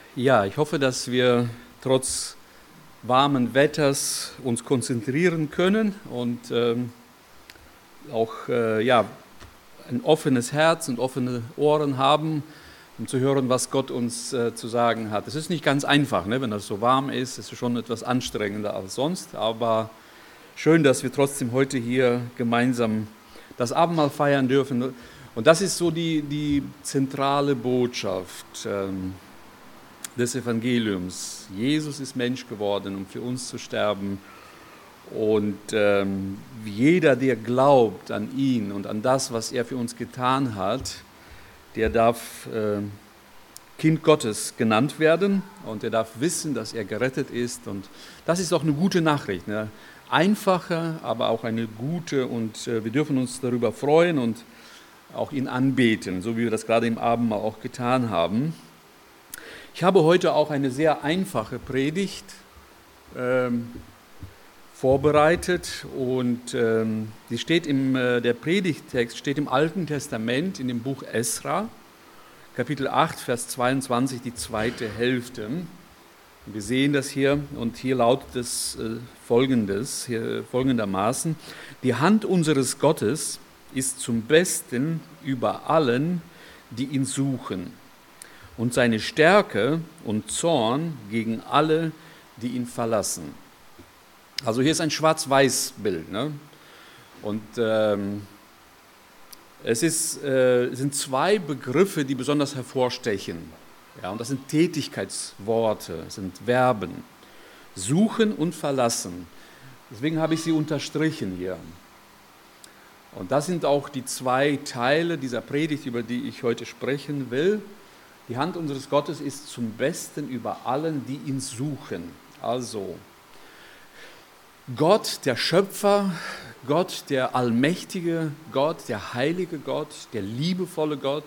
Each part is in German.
Ja, ich hoffe, dass wir trotz warmen Wetters uns konzentrieren können und auch ein offenes Herz und offene Ohren haben, um zu hören, was Gott uns zu sagen hat. Es ist nicht ganz einfach, ne? Wenn das so warm ist, es ist schon etwas anstrengender als sonst, aber schön, dass wir trotzdem heute hier gemeinsam das Abendmahl feiern dürfen. Und das ist so die zentrale Botschaft des Evangeliums. Jesus ist Mensch geworden, um für uns zu sterben. Und jeder, der glaubt an ihn und an das, was er für uns getan hat, der darf Kind Gottes genannt werden und er darf wissen, dass er gerettet ist. Und das ist auch eine gute Nachricht, ne? Einfache, aber auch eine gute. Und wir dürfen uns darüber freuen und auch ihn anbeten, so wie wir das gerade im Abendmahl auch getan haben. Ich habe heute auch eine sehr einfache Predigt vorbereitet und die steht der Predigttext steht im Alten Testament in dem Buch Esra, Kapitel 8, Vers 22, die zweite Hälfte. Wir sehen das hier und hier lautet es folgendermaßen: Die Hand unseres Gottes ist zum Besten über allen, die ihn suchen, und seine Stärke und Zorn gegen alle, die ihn verlassen. Also hier ist ein Schwarz-Weiß-Bild, ne? Und es sind zwei Begriffe, die besonders hervorstechen. Ja, und das sind Tätigkeitsworte, das sind Verben. Suchen und verlassen. Deswegen habe ich sie unterstrichen hier. Und das sind auch die zwei Teile dieser Predigt, über die ich heute sprechen will. Die Hand unseres Gottes ist zum Besten über allen, die ihn suchen. Also Gott, der Schöpfer, Gott, der allmächtige Gott, der heilige Gott, der liebevolle Gott,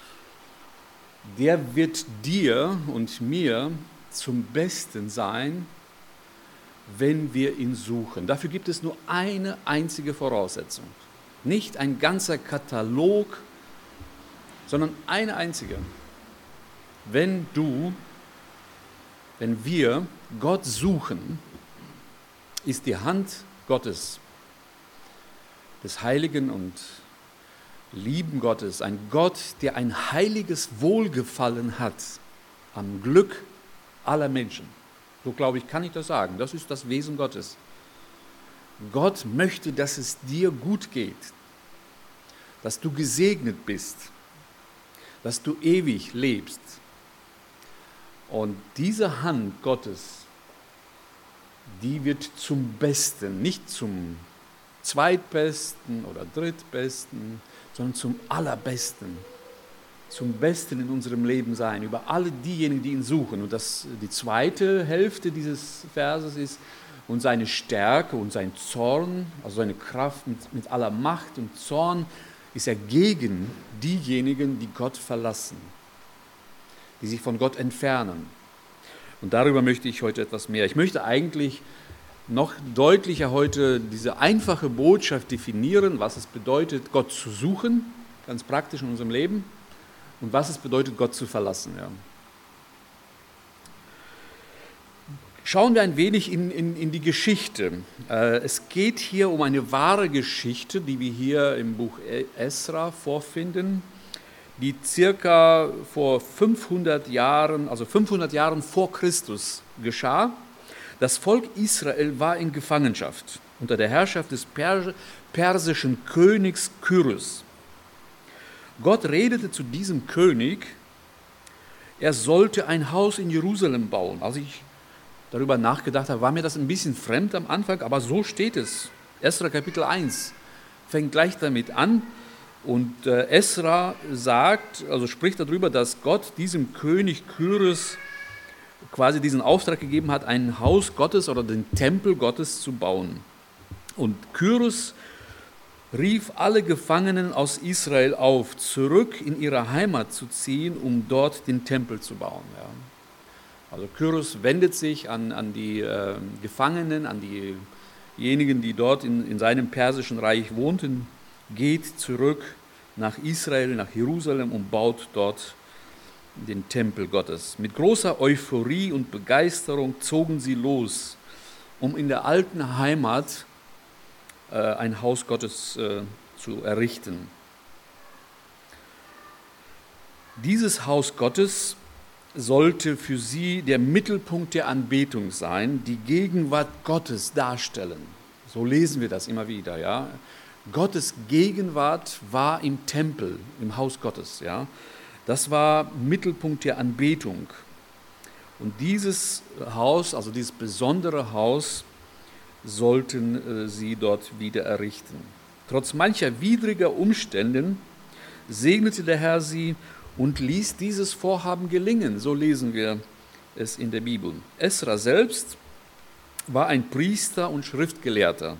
der wird dir und mir zum Besten sein, wenn wir ihn suchen. Dafür gibt es nur eine einzige Voraussetzung. Nicht ein ganzer Katalog, sondern eine einzige. Wenn wir Gott suchen, ist die Hand Gottes, des heiligen und lieben Gottes, ein Gott, der ein heiliges Wohlgefallen hat am Glück aller Menschen. So glaube ich, kann ich das sagen. Das ist das Wesen Gottes. Gott möchte, dass es dir gut geht, dass du gesegnet bist, dass du ewig lebst. Und diese Hand Gottes, die wird zum Besten, nicht zum Zweitbesten oder Drittbesten, sondern zum Allerbesten, zum Besten in unserem Leben sein, über alle diejenigen, die ihn suchen. Und die zweite Hälfte dieses Verses ist: Und seine Stärke und sein Zorn, also seine Kraft mit aller Macht und Zorn, ist er gegen diejenigen, die Gott verlassen, die sich von Gott entfernen. Und darüber möchte ich heute etwas mehr. Ich möchte eigentlich noch deutlicher heute diese einfache Botschaft definieren, was es bedeutet, Gott zu suchen, ganz praktisch in unserem Leben, und was es bedeutet, Gott zu verlassen. Ja. Schauen wir ein wenig in die Geschichte. Es geht hier um eine wahre Geschichte, die wir hier im Buch Esra vorfinden, die circa vor 500 Jahren, also 500 Jahren vor Christus geschah. Das Volk Israel war in Gefangenschaft unter der Herrschaft des persischen Königs Kyros. Gott redete zu diesem König, er sollte ein Haus in Jerusalem bauen. Als ich darüber nachgedacht habe, war mir das ein bisschen fremd am Anfang, aber so steht es. Esra Kapitel 1 fängt gleich damit an. Und Esra spricht darüber, dass Gott diesem König Kyros quasi diesen Auftrag gegeben hat, ein Haus Gottes oder den Tempel Gottes zu bauen. Und Kyros rief alle Gefangenen aus Israel auf, zurück in ihre Heimat zu ziehen, um dort den Tempel zu bauen. Ja. Also Kyros wendet sich an die Gefangenen, an diejenigen, die dort in seinem persischen Reich wohnten, geht zurück nach Israel, nach Jerusalem und baut dort in den Tempel Gottes. Mit großer Euphorie und Begeisterung zogen sie los, um in der alten Heimat ein Haus Gottes zu errichten. Dieses Haus Gottes sollte für sie der Mittelpunkt der Anbetung sein, die Gegenwart Gottes darstellen. So lesen wir das immer wieder, ja. Gottes Gegenwart war im Tempel, im Haus Gottes, ja. Das war Mittelpunkt der Anbetung. Und dieses Haus, also dieses besondere Haus, sollten sie dort wieder errichten. Trotz mancher widriger Umständen segnete der Herr sie und ließ dieses Vorhaben gelingen. So lesen wir es in der Bibel. Esra selbst war ein Priester und Schriftgelehrter.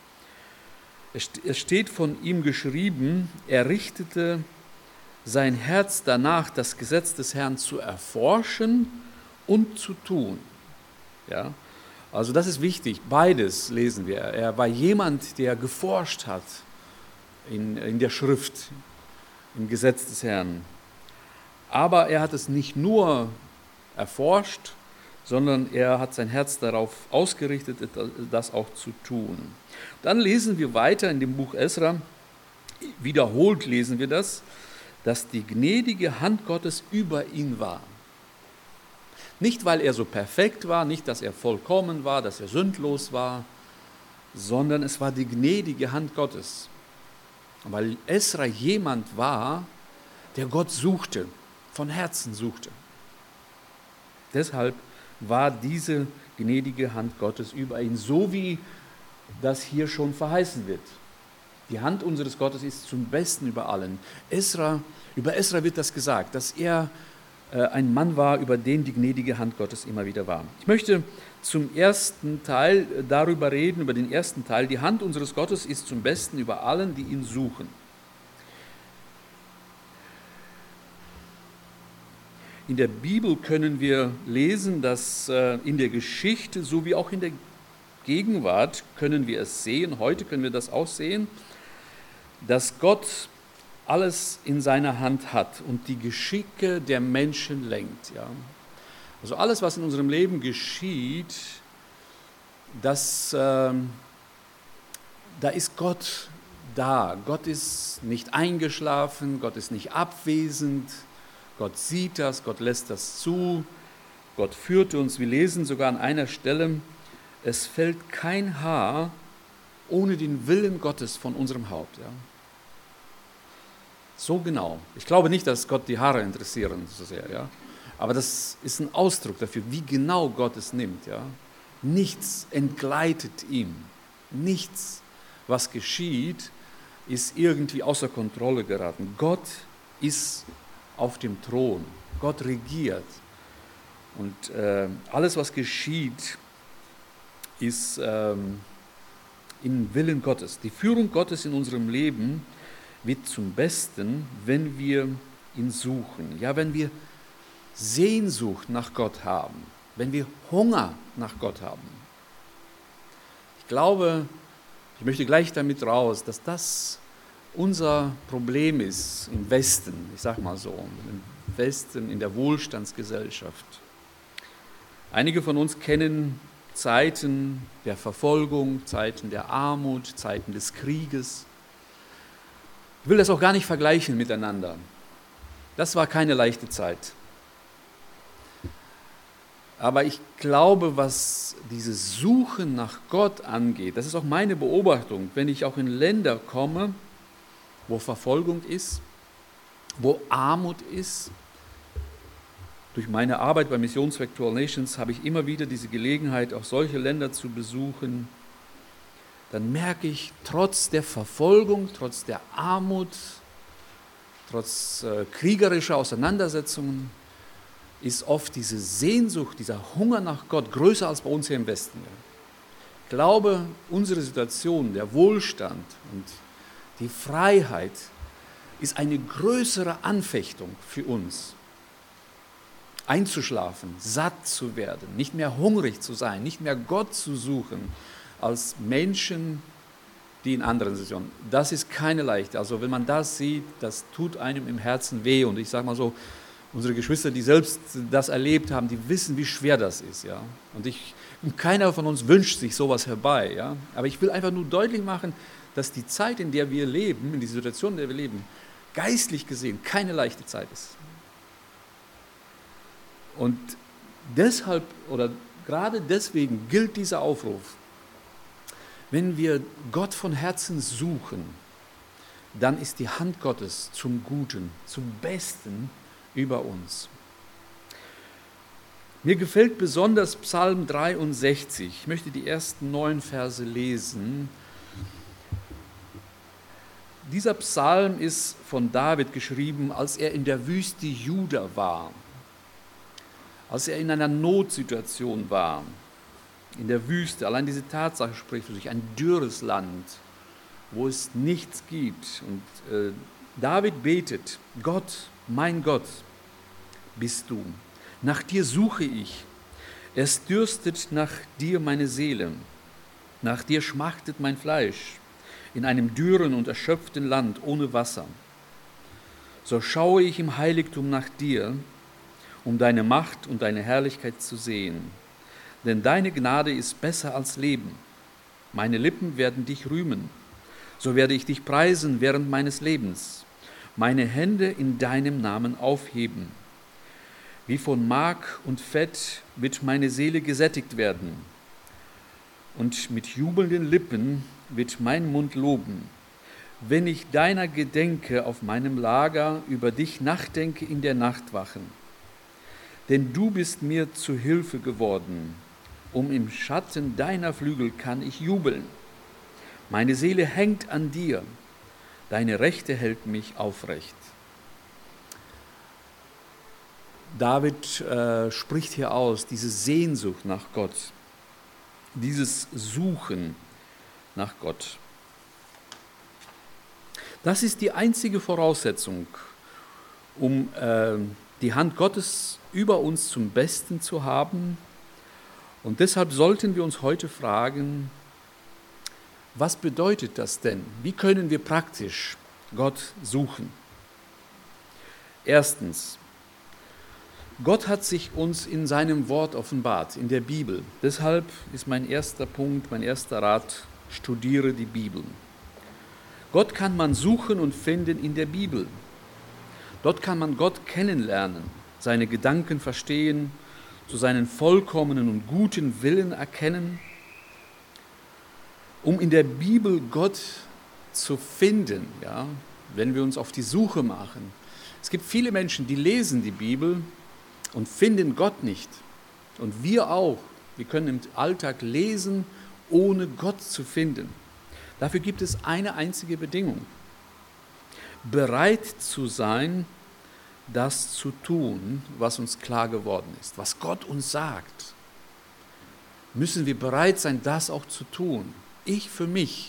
Es steht von ihm geschrieben, er richtete sein Herz danach, das Gesetz des Herrn zu erforschen und zu tun. Ja? Also das ist wichtig, beides lesen wir. Er war jemand, der geforscht hat in der Schrift, im Gesetz des Herrn. Aber er hat es nicht nur erforscht, sondern er hat sein Herz darauf ausgerichtet, das auch zu tun. Dann lesen wir weiter in dem Buch Esra, wiederholt lesen wir das, dass die gnädige Hand Gottes über ihn war. Nicht, weil er so perfekt war, nicht, dass er vollkommen war, dass er sündlos war, sondern es war die gnädige Hand Gottes. Weil Esra jemand war, der Gott suchte, von Herzen suchte. Deshalb war diese gnädige Hand Gottes über ihn, so wie das hier schon verheißen wird. Die Hand unseres Gottes ist zum Besten über allen. Über Esra wird das gesagt, dass er ein Mann war, über den die gnädige Hand Gottes immer wieder war. Ich möchte zum ersten Teil darüber reden, über den ersten Teil. Die Hand unseres Gottes ist zum Besten über allen, die ihn suchen. In der Bibel können wir lesen, dass in der Geschichte sowie auch in der Gegenwart können wir es sehen, heute können wir das auch sehen, dass Gott alles in seiner Hand hat und die Geschicke der Menschen lenkt. Ja. Also alles, was in unserem Leben geschieht, da ist Gott da. Gott ist nicht eingeschlafen, Gott ist nicht abwesend, Gott sieht das, Gott lässt das zu, Gott führt uns. Wir lesen sogar an einer Stelle, es fällt kein Haar ohne den Willen Gottes von unserem Haupt. Ja. So genau. Ich glaube nicht, dass Gott die Haare interessieren so sehr, ja. Aber das ist ein Ausdruck dafür, wie genau Gott es nimmt, ja. Nichts entgleitet ihm. Nichts, was geschieht, ist irgendwie außer Kontrolle geraten. Gott ist auf dem Thron. Gott regiert. Und alles, was geschieht, ist im Willen Gottes. Die Führung Gottes in unserem Leben wird zum Besten, wenn wir ihn suchen. Ja, wenn wir Sehnsucht nach Gott haben, wenn wir Hunger nach Gott haben. Ich glaube, ich möchte gleich damit raus, dass das unser Problem ist im Westen, ich sage mal so, im Westen, in der Wohlstandsgesellschaft. Einige von uns kennen Zeiten der Verfolgung, Zeiten der Armut, Zeiten des Krieges. Ich will das auch gar nicht vergleichen miteinander. Das war keine leichte Zeit. Aber ich glaube, was dieses Suchen nach Gott angeht, das ist auch meine Beobachtung, wenn ich auch in Länder komme, wo Verfolgung ist, wo Armut ist. Durch meine Arbeit bei Missionsvektor Nations habe ich immer wieder diese Gelegenheit, auch solche Länder zu besuchen. Dann merke ich, trotz der Verfolgung, trotz der Armut, trotz kriegerischer Auseinandersetzungen, ist oft diese Sehnsucht, dieser Hunger nach Gott größer als bei uns hier im Westen. Ich glaube, unsere Situation, der Wohlstand und die Freiheit ist eine größere Anfechtung für uns. Einzuschlafen, satt zu werden, nicht mehr hungrig zu sein, nicht mehr Gott zu suchen, als Menschen, die in anderen Situationen. Das ist keine leichte. Also wenn man das sieht, das tut einem im Herzen weh. Und ich sage mal so, Unsere Geschwister, die selbst das erlebt haben, die wissen, wie schwer das ist. Ja? Und keiner von uns wünscht sich sowas herbei. Ja? Aber ich will einfach nur deutlich machen, dass die Zeit, in der wir leben, in die Situation, in der wir leben, geistlich gesehen keine leichte Zeit ist. Und deshalb oder gerade deswegen gilt dieser Aufruf. Wenn wir Gott von Herzen suchen, dann ist die Hand Gottes zum Guten, zum Besten über uns. Mir gefällt besonders Psalm 63. Ich möchte die ersten 9 Verse lesen. Dieser Psalm ist von David geschrieben, als er in der Wüste Juda war, als er in einer Notsituation war, in der Wüste. Allein diese Tatsache spricht für sich, ein dürres Land, wo es nichts gibt. Und David betet, Gott, mein Gott, bist du. Nach dir suche ich. Es dürstet nach dir meine Seele. Nach dir schmachtet mein Fleisch in einem dürren und erschöpften Land ohne Wasser. So schaue ich im Heiligtum nach dir, um deine Macht und deine Herrlichkeit zu sehen. Denn deine Gnade ist besser als Leben. Meine Lippen werden dich rühmen. So werde ich dich preisen während meines Lebens, meine Hände in deinem Namen aufheben. Wie von Mark und Fett wird meine Seele gesättigt werden. Und mit jubelnden Lippen wird mein Mund loben. Wenn ich deiner gedenke auf meinem Lager, über dich nachdenke in der Nachtwachen. Denn du bist mir zu Hilfe geworden. Im Schatten deiner Flügel kann ich jubeln. Meine Seele hängt an dir. Deine Rechte hält mich aufrecht. David spricht hier aus, diese Sehnsucht nach Gott, dieses Suchen nach Gott. Das ist die einzige Voraussetzung, um die Hand Gottes über uns zum Besten zu haben. Und deshalb sollten wir uns heute fragen, was bedeutet das denn? Wie können wir praktisch Gott suchen? Erstens, Gott hat sich uns in seinem Wort offenbart, in der Bibel. Deshalb ist mein erster Punkt, mein erster Rat, studiere die Bibel. Gott kann man suchen und finden in der Bibel. Dort kann man Gott kennenlernen, seine Gedanken verstehen, zu seinen vollkommenen und guten Willen erkennen. Um in der Bibel Gott zu finden, ja, wenn wir uns auf die Suche machen. Es gibt viele Menschen, die lesen die Bibel und finden Gott nicht. Und wir auch. Wir können im Alltag lesen, ohne Gott zu finden. Dafür gibt es eine einzige Bedingung. Bereit zu sein, das zu tun, was uns klar geworden ist. Was Gott uns sagt, müssen wir bereit sein, das auch zu tun. Ich für mich.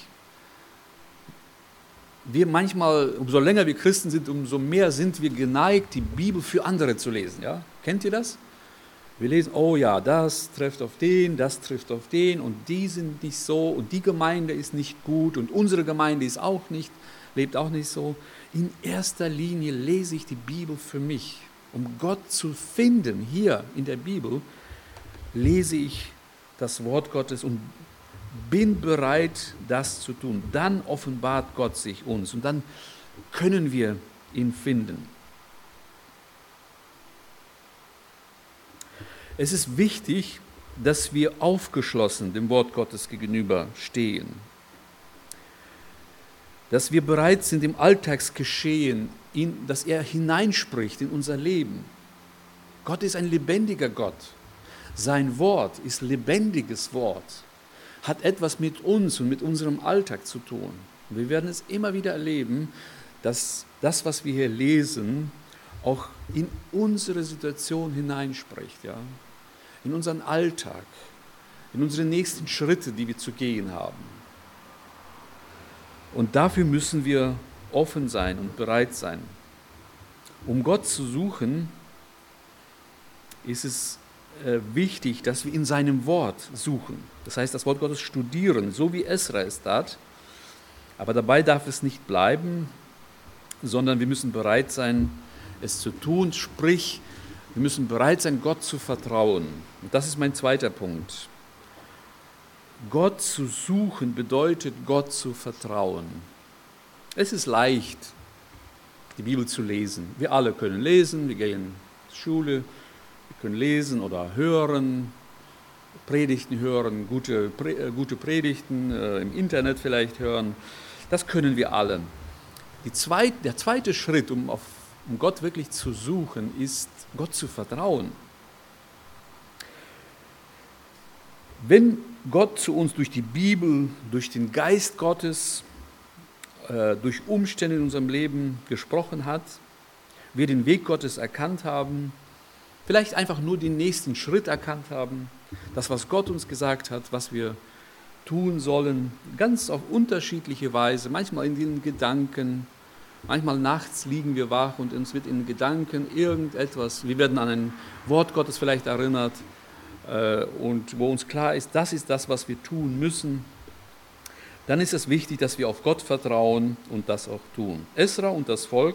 Wir manchmal, umso länger wir Christen sind, umso mehr sind wir geneigt, die Bibel für andere zu lesen. Ja? Kennt ihr das? Wir lesen, oh ja, das trifft auf den und die sind nicht so und die Gemeinde ist nicht gut und unsere Gemeinde ist auch nicht, lebt auch nicht so. In erster Linie lese ich die Bibel für mich. Um Gott zu finden, hier in der Bibel, lese ich das Wort Gottes und bin bereit, das zu tun. Dann offenbart Gott sich uns und dann können wir ihn finden. Es ist wichtig, dass wir aufgeschlossen dem Wort Gottes gegenüber stehen. Dass wir bereit sind, im Alltagsgeschehen, dass er hineinspricht in unser Leben. Gott ist ein lebendiger Gott. Sein Wort ist lebendiges Wort, hat etwas mit uns und mit unserem Alltag zu tun. Und wir werden es immer wieder erleben, dass das, was wir hier lesen, auch in unsere Situation hineinspricht, ja? In unseren Alltag, in unsere nächsten Schritte, die wir zu gehen haben. Und dafür müssen wir offen sein und bereit sein. Um Gott zu suchen, ist es wichtig, dass wir in seinem Wort suchen. Das heißt, das Wort Gottes studieren, so wie Esra es tat. Aber dabei darf es nicht bleiben, sondern wir müssen bereit sein, es zu tun, sprich, wir müssen bereit sein, Gott zu vertrauen. Und das ist mein zweiter Punkt. Gott zu suchen bedeutet, Gott zu vertrauen. Es ist leicht, die Bibel zu lesen. Wir alle können lesen, wir gehen zur Schule, wir können lesen oder hören, Predigten hören, gute Predigten im Internet vielleicht hören. Das können wir alle. Der zweite Schritt, um Gott wirklich zu suchen, ist, Gott zu vertrauen. Wenn Gott zu uns durch die Bibel, durch den Geist Gottes, durch Umstände in unserem Leben gesprochen hat, wir den Weg Gottes erkannt haben, vielleicht einfach nur den nächsten Schritt erkannt haben, das, was Gott uns gesagt hat, was wir tun sollen, ganz auf unterschiedliche Weise, manchmal in den Gedanken, manchmal nachts liegen wir wach und uns wird in Gedanken irgendetwas, wir werden an ein Wort Gottes vielleicht erinnert, und wo uns klar ist, das ist das, was wir tun müssen, dann ist es wichtig, dass wir auf Gott vertrauen und das auch tun. Esra und das Volk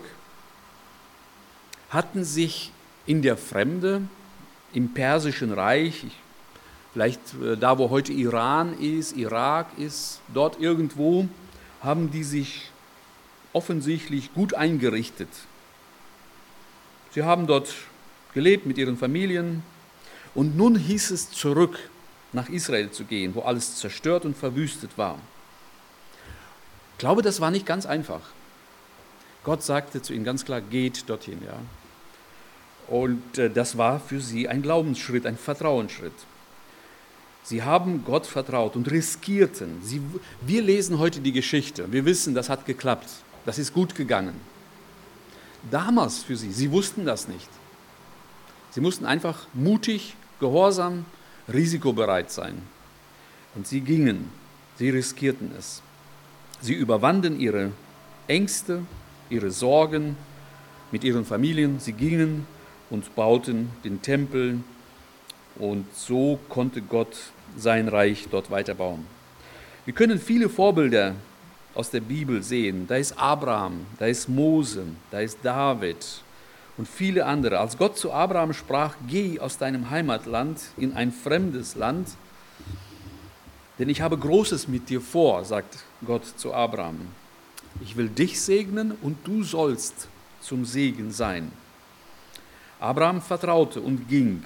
hatten sich in der Fremde, im Persischen Reich, vielleicht da, wo heute Iran ist, Irak ist, dort irgendwo, haben die sich offensichtlich gut eingerichtet. Sie haben dort gelebt mit ihren Familien. Und nun hieß es, zurück nach Israel zu gehen, wo alles zerstört und verwüstet war. Ich glaube, das war nicht ganz einfach. Gott sagte zu ihnen ganz klar, geht dorthin. Ja. Und das war für sie ein Glaubensschritt, ein Vertrauensschritt. Sie haben Gott vertraut und riskierten. Wir lesen heute die Geschichte. Wir wissen, das hat geklappt. Das ist gut gegangen. Damals für sie wussten das nicht. Sie mussten einfach mutig, gehorsam, risikobereit sein. Und sie gingen, sie riskierten es. Sie überwanden ihre Ängste, ihre Sorgen mit ihren Familien. Sie gingen und bauten den Tempel und so konnte Gott sein Reich dort weiterbauen. Wir können viele Vorbilder aus der Bibel sehen. Da ist Abraham, da ist Mose, da ist David und viele andere. Als Gott zu Abraham sprach, geh aus deinem Heimatland in ein fremdes Land, denn ich habe Großes mit dir vor, sagt Gott zu Abraham. Ich will dich segnen und du sollst zum Segen sein. Abraham vertraute und ging.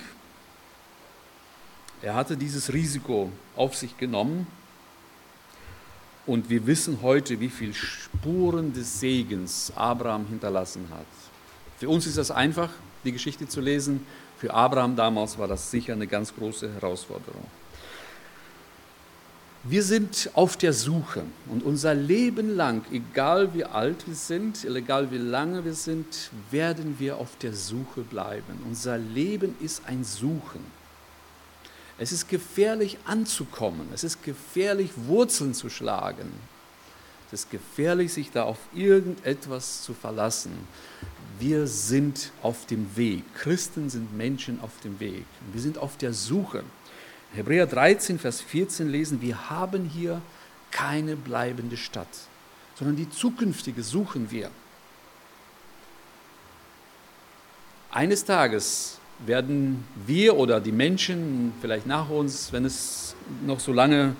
Er hatte dieses Risiko auf sich genommen und wir wissen heute, wie viele Spuren des Segens Abraham hinterlassen hat. Für uns ist das einfach, die Geschichte zu lesen. Für Abraham damals war das sicher eine ganz große Herausforderung. Wir sind auf der Suche und unser Leben lang, egal wie alt wir sind, egal wie lange wir sind, werden wir auf der Suche bleiben. Unser Leben ist ein Suchen. Es ist gefährlich anzukommen, es ist gefährlich Wurzeln zu schlagen. Es ist gefährlich, sich da auf irgendetwas zu verlassen. Wir sind auf dem Weg. Christen sind Menschen auf dem Weg. Wir sind auf der Suche. In Hebräer 13, Vers 14 lesen, wir haben hier keine bleibende Stadt, sondern die zukünftige suchen wir. Eines Tages werden wir oder die Menschen, vielleicht nach uns, wenn es noch so lange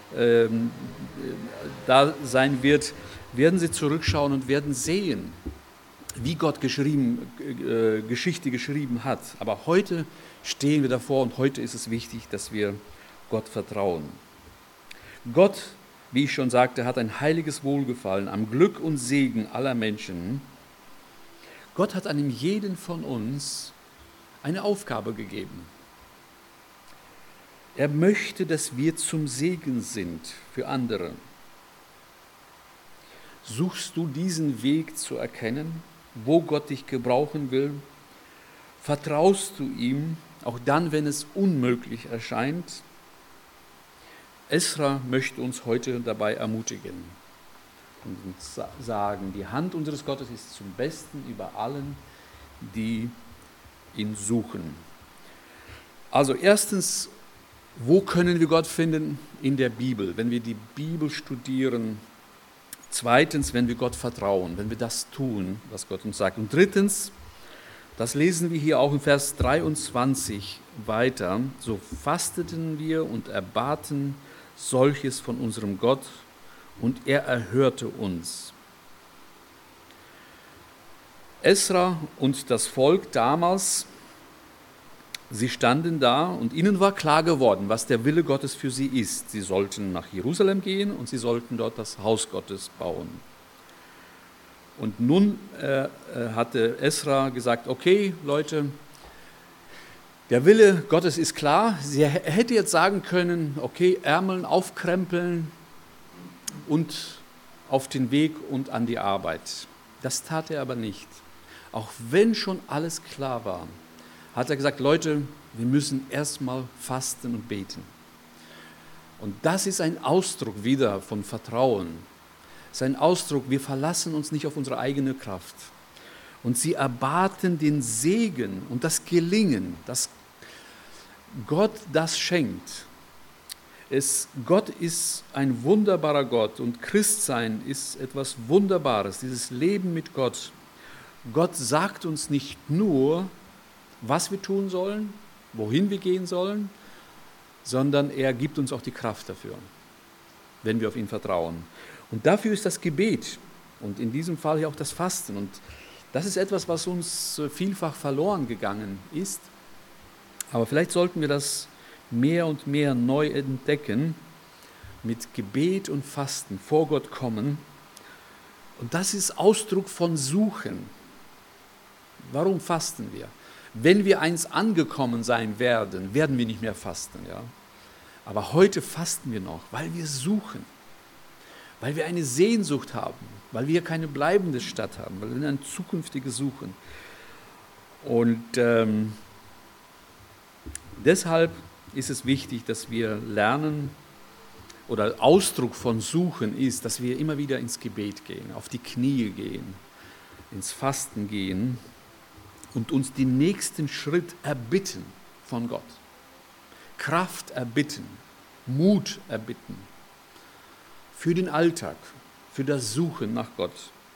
da sein wird, werden sie zurückschauen und werden sehen, wie Gott Geschichte geschrieben hat. Aber heute stehen wir davor und heute ist es wichtig, dass wir Gott vertrauen. Gott, wie ich schon sagte, hat ein heiliges Wohlgefallen am Glück und Segen aller Menschen. Gott hat einem jeden von uns eine Aufgabe gegeben. Er möchte, dass wir zum Segen sind für andere. Suchst du diesen Weg zu erkennen, wo Gott dich gebrauchen will? Vertraust du ihm, auch dann, wenn es unmöglich erscheint? Esra möchte uns heute dabei ermutigen und uns sagen, die Hand unseres Gottes ist zum Besten über allen, die ihn suchen. Also erstens, wo können wir Gott finden? In der Bibel, wenn wir die Bibel studieren. Zweitens, wenn wir Gott vertrauen, wenn wir das tun, was Gott uns sagt. Und drittens, Das lesen wir hier auch in Vers 23 weiter. So fasteten wir und erbaten solches von unserem Gott, und er erhörte uns. Esra und das Volk damals, sie standen da und ihnen war klar geworden, was der Wille Gottes für sie ist. Sie sollten nach Jerusalem gehen und sie sollten dort das Haus Gottes bauen. Und nun hatte Esra gesagt, okay Leute, der Wille Gottes ist klar. Er hätte jetzt sagen können, okay, Ärmeln aufkrempeln und auf den Weg und an die Arbeit. Das tat er aber nicht. Auch wenn schon alles klar war, hat er gesagt, Leute, wir müssen erstmal fasten und beten. Und das ist ein Ausdruck wieder von Vertrauen. Es ist ein Ausdruck, wir verlassen uns nicht auf unsere eigene Kraft. Und sie erbaten den Segen und das Gelingen, dass Gott das schenkt. Gott ist ein wunderbarer Gott und Christsein ist etwas Wunderbares, dieses Leben mit Gott. Gott sagt uns nicht nur, was wir tun sollen, wohin wir gehen sollen, sondern er gibt uns auch die Kraft dafür, wenn wir auf ihn vertrauen. Und dafür ist das Gebet und in diesem Fall ja auch das Fasten. Und das ist etwas, was uns vielfach verloren gegangen ist. Aber vielleicht sollten wir das mehr und mehr neu entdecken, mit Gebet und Fasten vor Gott kommen. Und das ist Ausdruck von Suchen. Warum fasten wir? Wenn wir einst angekommen sein werden, werden wir nicht mehr fasten. Ja? Aber heute fasten wir noch, weil wir suchen, weil wir eine Sehnsucht haben, weil wir keine bleibende Stadt haben, weil wir eine zukünftige suchen. Und deshalb ist es wichtig, dass wir lernen, oder Ausdruck von Suchen ist, dass wir immer wieder ins Gebet gehen, auf die Knie gehen, ins Fasten gehen und uns den nächsten Schritt erbitten von Gott. Kraft erbitten, Mut erbitten für den Alltag, für das Suchen nach Gott.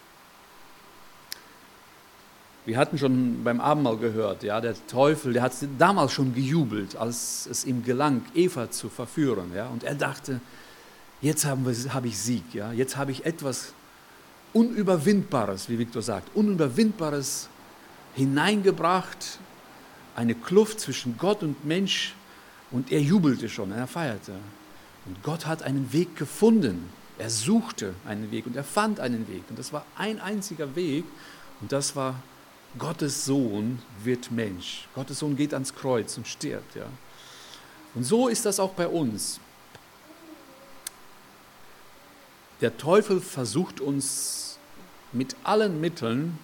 Wir hatten schon beim Abendmahl gehört, ja, der Teufel, der hat damals schon gejubelt, als es ihm gelang, Eva zu verführen. Ja, und er dachte, jetzt habe ich Sieg, ja, jetzt habe ich etwas Unüberwindbares, wie Viktor sagt, Unüberwindbares hineingebracht, eine Kluft zwischen Gott und Mensch, und er jubelte schon, er feierte. Und Gott hat einen Weg gefunden. Er suchte einen Weg und er fand einen Weg. Und das war ein einziger Weg, und das war: Gottes Sohn wird Mensch. Gottes Sohn geht ans Kreuz und stirbt. Ja. Und so ist das auch bei uns. Der Teufel versucht uns mit allen Mitteln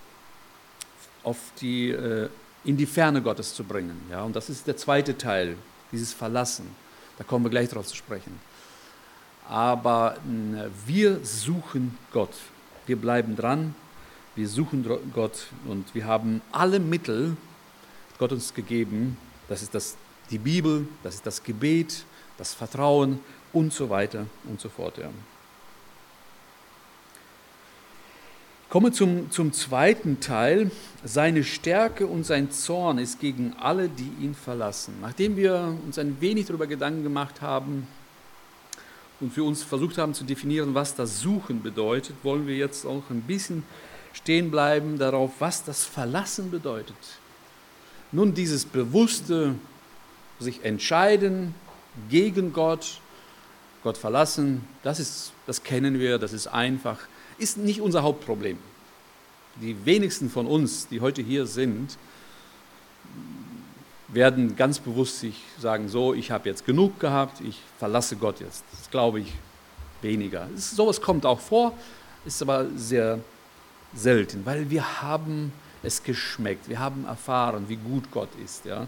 in die Ferne Gottes zu bringen. Ja. Und das ist der zweite Teil, dieses Verlassen. Da kommen wir gleich drauf zu sprechen. Aber wir suchen Gott. Wir bleiben dran. Wir suchen Gott und wir haben alle Mittel, Gott uns gegeben. Das ist die Bibel, das ist das Gebet, das Vertrauen und so weiter und so fort. Ja. Komme zum zweiten Teil. Seine Stärke und sein Zorn ist gegen alle, die ihn verlassen. Nachdem wir uns ein wenig darüber Gedanken gemacht haben und für uns versucht haben zu definieren, was das Suchen bedeutet, wollen wir jetzt auch ein bisschen stehen bleiben darauf, was das Verlassen bedeutet. Nun, dieses bewusste sich entscheiden gegen Gott, Gott verlassen, das kennen wir, das ist einfach, ist nicht unser Hauptproblem. Die wenigsten von uns, die heute hier sind, werden ganz bewusst sich sagen, so, ich habe jetzt genug gehabt, ich verlasse Gott jetzt. Das glaube ich weniger. Sowas kommt auch vor, ist aber sehr selten, weil wir haben es geschmeckt, wir haben erfahren, wie gut Gott ist. Ja.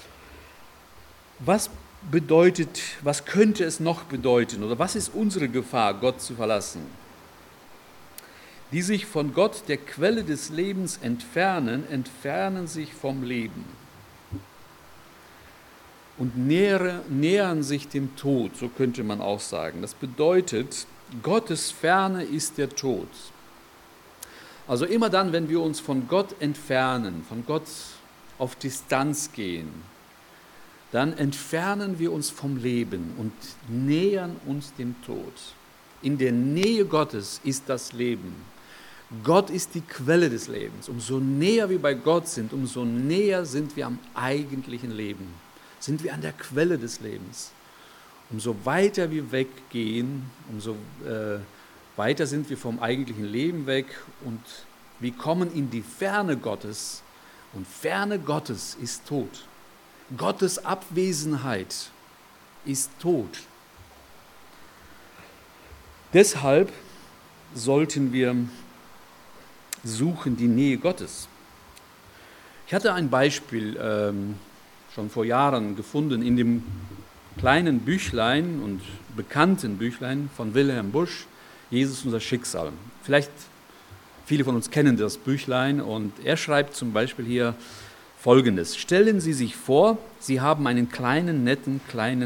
Was könnte es noch bedeuten oder was ist unsere Gefahr, Gott zu verlassen? Die sich von Gott, der Quelle des Lebens, entfernen sich vom Leben und nähern sich dem Tod, so könnte man auch sagen. Das bedeutet, Gottes Ferne ist der Tod. Also immer dann, wenn wir uns von Gott entfernen, von Gott auf Distanz gehen, dann entfernen wir uns vom Leben und nähern uns dem Tod. In der Nähe Gottes ist das Leben. Gott ist die Quelle des Lebens. Umso näher wir bei Gott sind, umso näher sind wir am eigentlichen Leben. Sind wir an der Quelle des Lebens. Umso weiter wir weggehen, umso weiter sind wir vom eigentlichen Leben weg und wir kommen in die Ferne Gottes. Und Ferne Gottes ist Tod. Gottes Abwesenheit ist Tod. Deshalb sollten wir suchen die Nähe Gottes. Ich hatte ein Beispiel schon vor Jahren gefunden in dem kleinen Büchlein und bekannten Büchlein von Wilhelm Busch, Jesus unser Schicksal. Vielleicht viele von uns kennen das Büchlein und er schreibt zum Beispiel hier Folgendes: Stellen Sie sich vor, Sie haben einen kleinen, netten,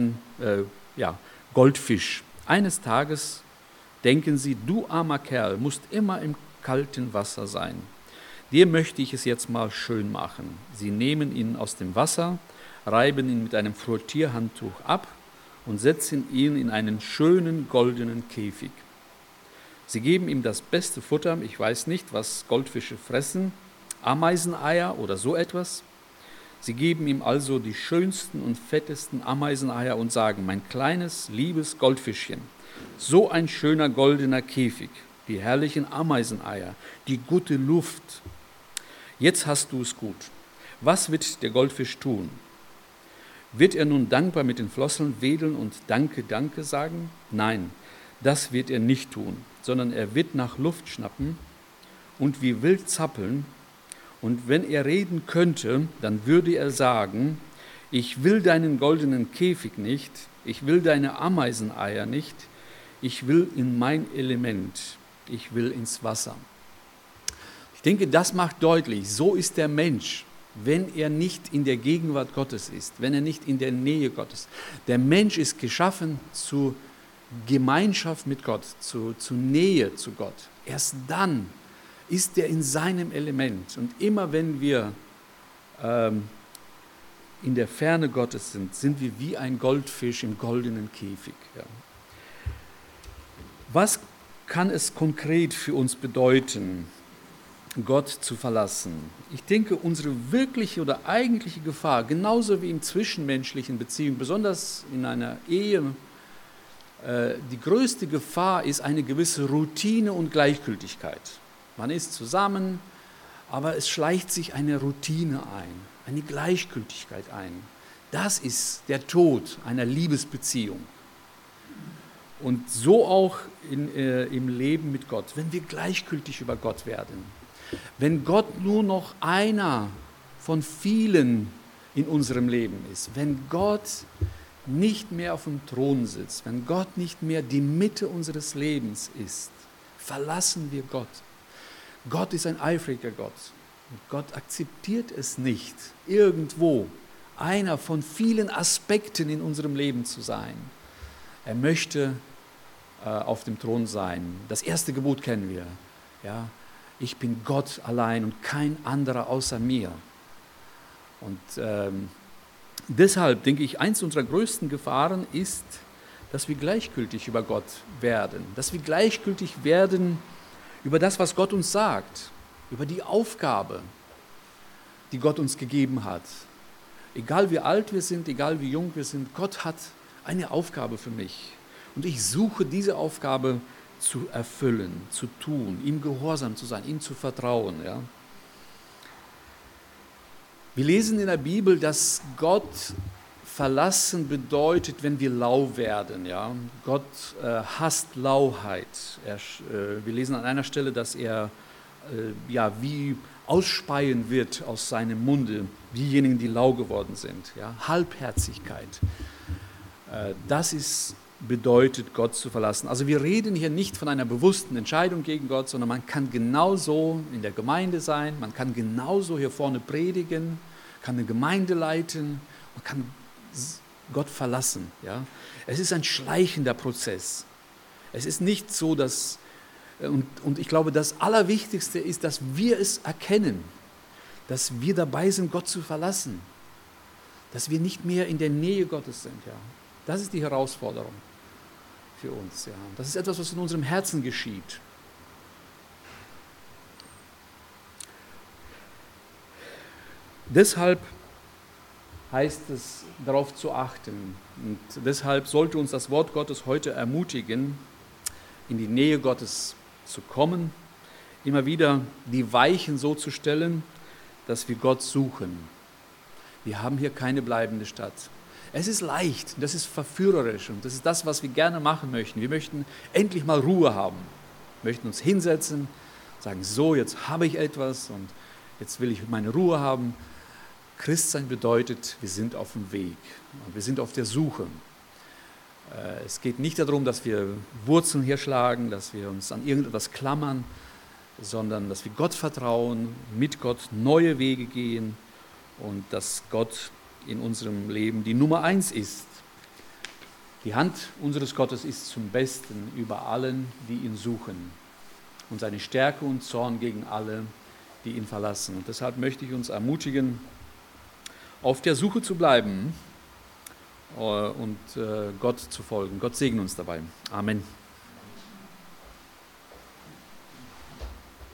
Goldfisch. Eines Tages denken Sie, du armer Kerl, musst immer im kalten Wasser sein. Dir möchte ich es jetzt mal schön machen. Sie nehmen ihn aus dem Wasser, reiben ihn mit einem Frottierhandtuch ab und setzen ihn in einen schönen goldenen Käfig. Sie geben ihm das beste Futter, ich weiß nicht, was Goldfische fressen, Ameiseneier oder so etwas. Sie geben ihm also die schönsten und fettesten Ameiseneier und sagen, mein kleines, liebes Goldfischchen, so ein schöner goldener Käfig, die herrlichen Ameiseneier, die gute Luft. Jetzt hast du es gut. Was wird der Goldfisch tun? Wird er nun dankbar mit den Flosseln wedeln und Danke, Danke sagen? Nein, das wird er nicht tun, sondern er wird nach Luft schnappen und wie wild zappeln. Und wenn er reden könnte, dann würde er sagen, ich will deinen goldenen Käfig nicht, ich will deine Ameiseneier nicht, ich will in mein Element, ich will ins Wasser. Ich denke, das macht deutlich, so ist der Mensch, wenn er nicht in der Gegenwart Gottes ist, wenn er nicht in der Nähe Gottes. Der Mensch ist geschaffen zu Gemeinschaft mit Gott, zu Nähe zu Gott. Erst dann ist er in seinem Element. Und immer wenn wir in der Ferne Gottes sind, sind wir wie ein Goldfisch im goldenen Käfig. Ja. Was kann es konkret für uns bedeuten, Gott zu verlassen? Ich denke, unsere wirkliche oder eigentliche Gefahr, genauso wie in zwischenmenschlichen Beziehungen, besonders in einer Ehe, die größte Gefahr ist eine gewisse Routine und Gleichgültigkeit. Man ist zusammen, aber es schleicht sich eine Routine ein, eine Gleichgültigkeit ein. Das ist der Tod einer Liebesbeziehung. Und so auch im Leben mit Gott, wenn wir gleichgültig über Gott werden. Wenn Gott nur noch einer von vielen in unserem Leben ist, wenn Gott nicht mehr auf dem Thron sitzt, wenn Gott nicht mehr die Mitte unseres Lebens ist, verlassen wir Gott. Gott ist ein eifriger Gott. Und Gott akzeptiert es nicht, irgendwo einer von vielen Aspekten in unserem Leben zu sein. Er möchte auf dem Thron sein. Das erste Gebot kennen wir. Ja, ich bin Gott allein und kein anderer außer mir. Und deshalb denke ich, eins unserer größten Gefahren ist, dass wir gleichgültig über Gott werden. Dass wir gleichgültig werden über das, was Gott uns sagt. Über die Aufgabe, die Gott uns gegeben hat. Egal wie alt wir sind, egal wie jung wir sind, Gott hat eine Aufgabe für mich. Und ich suche diese Aufgabe zu erfüllen, zu tun, ihm gehorsam zu sein, ihm zu vertrauen. Ja. Wir lesen in der Bibel, dass Gott verlassen bedeutet, wenn wir lau werden. Ja. Gott hasst Lauheit. Wir lesen an einer Stelle, dass er wie ausspeien wird aus seinem Munde, diejenigen, die lau geworden sind. Ja. Halbherzigkeit. Das bedeutet, Gott zu verlassen. Also wir reden hier nicht von einer bewussten Entscheidung gegen Gott, sondern man kann genauso in der Gemeinde sein, man kann genauso hier vorne predigen, kann eine Gemeinde leiten, man kann Gott verlassen. Ja? Es ist ein schleichender Prozess. Es ist nicht so, dass Und ich glaube, das Allerwichtigste ist, dass wir es erkennen, dass wir dabei sind, Gott zu verlassen, dass wir nicht mehr in der Nähe Gottes sind. Ja. Das ist die Herausforderung für uns. Ja. Das ist etwas, was in unserem Herzen geschieht. Deshalb heißt es, darauf zu achten. Und deshalb sollte uns das Wort Gottes heute ermutigen, in die Nähe Gottes zu kommen, immer wieder die Weichen so zu stellen, dass wir Gott suchen. Wir haben hier keine bleibende Stadt. Es ist leicht, das ist verführerisch und das ist das, was wir gerne machen möchten. Wir möchten endlich mal Ruhe haben, wir möchten uns hinsetzen, sagen, so, jetzt habe ich etwas und jetzt will ich meine Ruhe haben. Christsein bedeutet, wir sind auf dem Weg und wir sind auf der Suche. Es geht nicht darum, dass wir Wurzeln hier schlagen, dass wir uns an irgendetwas klammern, sondern dass wir Gott vertrauen, mit Gott neue Wege gehen und dass Gott in unserem Leben die Nummer 1 ist. Die Hand unseres Gottes ist zum Besten über allen, die ihn suchen, und seine Stärke und Zorn gegen alle, die ihn verlassen. Und deshalb möchte ich uns ermutigen, auf der Suche zu bleiben und Gott zu folgen. Gott segne uns dabei. Amen.